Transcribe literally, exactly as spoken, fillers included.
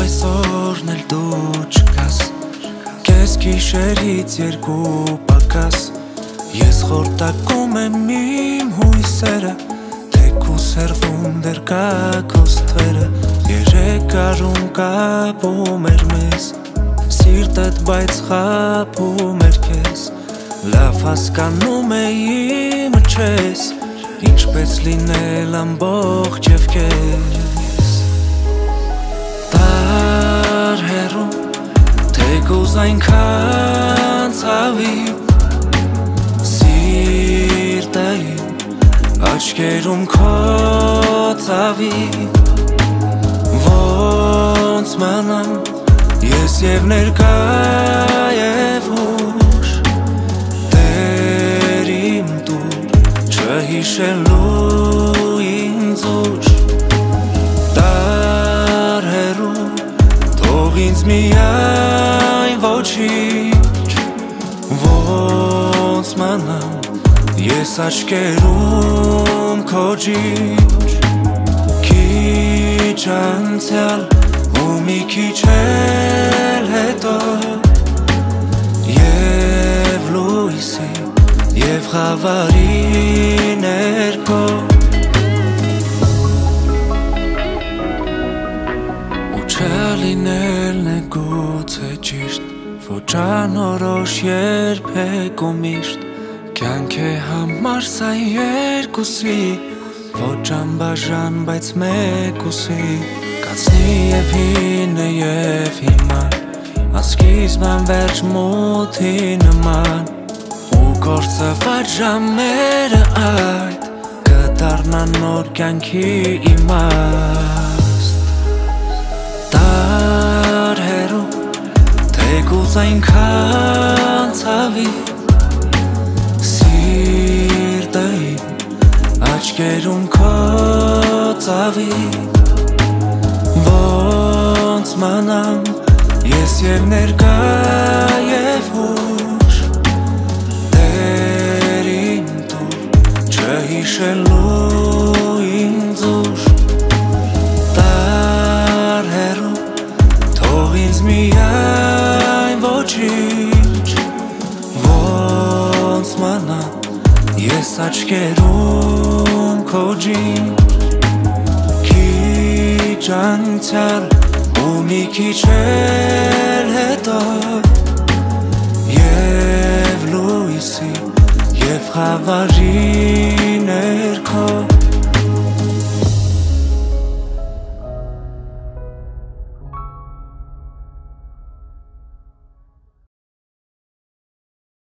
այսօրն էլ դու չկաս Կես գիշերից երկու պակաս Ես խորտակում եմ իմ հույսերը Թեկուս հեռվում դեռ կա քո ստվերը Երեկարում կապում էր մեզ Սիրտդ բայց խաբում էր քեզ Լավ հասկանում էի մը չես Ինչպես լինել ամբողջ և կեզ Տար հեռու Թեկուզ այնքան ցավի Սիրտային Աչքերում քո ցավի Ոնց մնամ Ես և ներկա և հուշ Տեր իմ տուր Չհիշելու ինձ ուշ Տար հեռու Թող ինձ միայն ոչինչ Ոնց մնամ Ես աչքերում քո ջինջ Քիչ անցյալ ու մի քիչ էլ հետո Եվ լույսի և խավարի ներքո Ու չլինելն է գուցե ճիշտ Ոչ անորոշ երբեք ու միշտ Կյանք է համար սա երկուսի Ոչ անբաժան բայց մեկուսի Կացնի և հինը և հիմա Ասկիզբան վերջ մութի նման Ու կործված ժամերը այդ Կդառնան նոր կյանքի իմաստ Տար հեռու Թեկուզ այնքան ցավի Սիրտային Աչքերում քո ցավի Ոնց մնամ Ես և ներկա և հուշ Տեր իմ տուր Չհիշելու ինձ ուշ Տար հեռու Թող ինձ միայն ոչինչ Ոնց մնամ Ես աչքերում քո ջինջ Քիչ անցյալ ու մի քիչ էլ հետո Եվ լույսի և խավարի